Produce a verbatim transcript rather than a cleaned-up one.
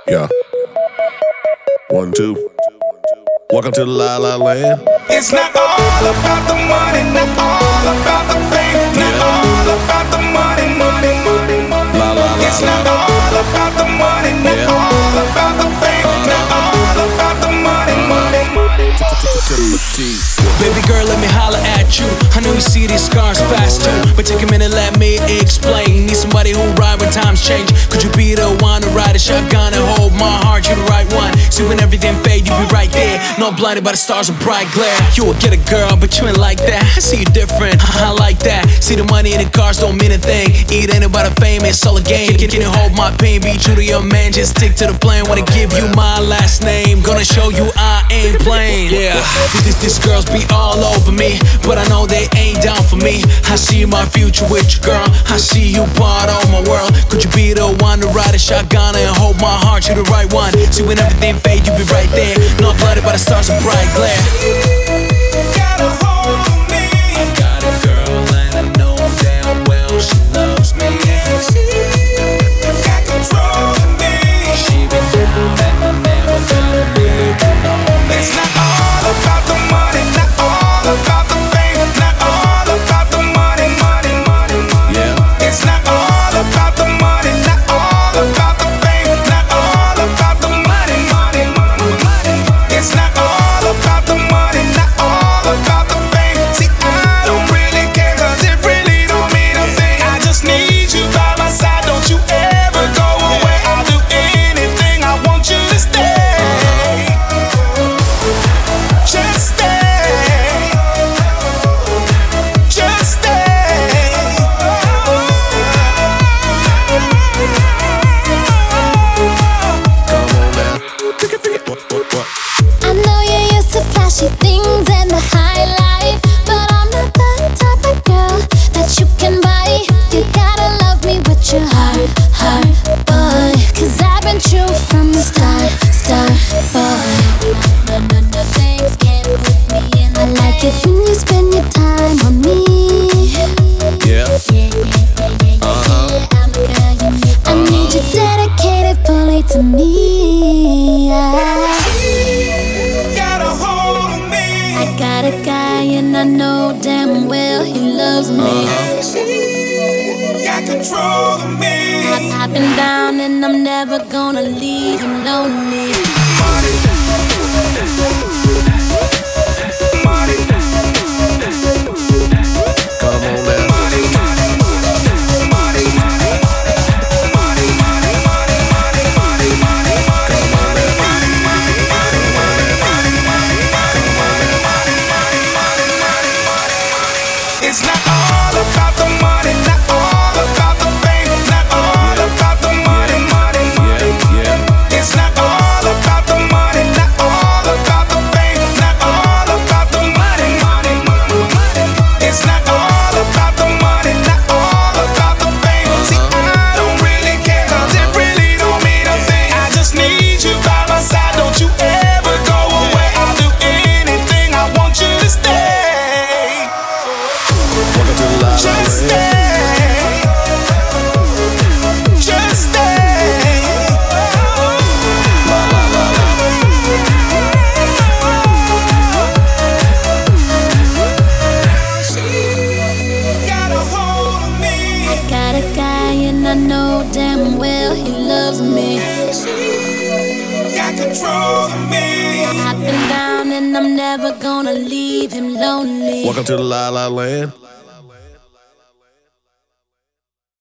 Yeah. One, two. Welcome to the La La Land. It's not all about the money, not all about the fame, not Yeah. all about the money, money, money, money. La la la. It's not all about the money, not Yeah. all about the fame, not all about the money, money, money. Baby girl, let me holler at you. I know you see these scars fast too, but take a minute, let me explain. Need somebody who ride when times change. Could you be the one to ride a shotgun and hold my heart? You the right one. See when everything fade, you be right there. Not blinded by the stars of bright glare. You will get a girl, but you ain't like that. I see you different, I like that. See the money in the cars don't mean a thing. It ain't about the fame, it's all a game. Can, can you hold my pain? Be true to your man, just stick to the plan. Wanna give you my last name, gonna show you I ain't playing. Yeah, these, these girls be all over me, but I know they ain't down for me. I see my future with you, girl. I see you part of my world. Could you be the one to ride a shotgun and hold my heart? You the right one. See when everything fade, you be right there. Not blinded by the stars of bright glare. Got a hold of me. I got a girl and I know damn well she loves me. She got control of me. She been down and I never gonna leave. It's not all about the money, not all about the fame, not all about the money, money, money, money. Yeah. It's not all about the money, not all about the fame, not all about the money, money, money, money. It's not all about the money, not all about the fame. See, I don't really care, 'cause it really don't mean a thing. I just need you by my side, don't you ever go away. I'll do anything, I want you to stay. Just stay, just stay. Come on now. What, what, what? I know you're used to flashy things and the high life, but I'm not the type of girl that you can buy. You gotta love me with your heart, heart, boy. 'Cause I've been true from the start, start, boy. No, no, no, things can't put me in the I like it when you spend your time on me. Yeah. Yeah, yeah, yeah, yeah, Uh-huh. yeah, I'm a girl you need. I need you dedicated fully to me. I Got a hold of me. I got a guy and I know damn well he loves me. Got control of me. I, I've been down and I'm never gonna leave him lonely. Money. Money. Come on now. Money. Money. Money. Money. Money. Money. Come on now. It's not all about the money, not all about the fame, not all about the money, money, money. Yeah, yeah. It's not all about the money, not all about the fame, not all about the money, money, money, money. It's not all about the money, not all about the fame. See, I don't really care, 'cause it really don't mean a thing. I just need you by my side, don't you ever go away. I'll do anything, I want you to stay. Welcome to the La La Just Land. stay. Just stay. La la la la. Got a hold of me. Got a guy and I know damn well he loves me. Got control of me. I've been down and I'm never gonna leave him lonely. Welcome to the La La Land.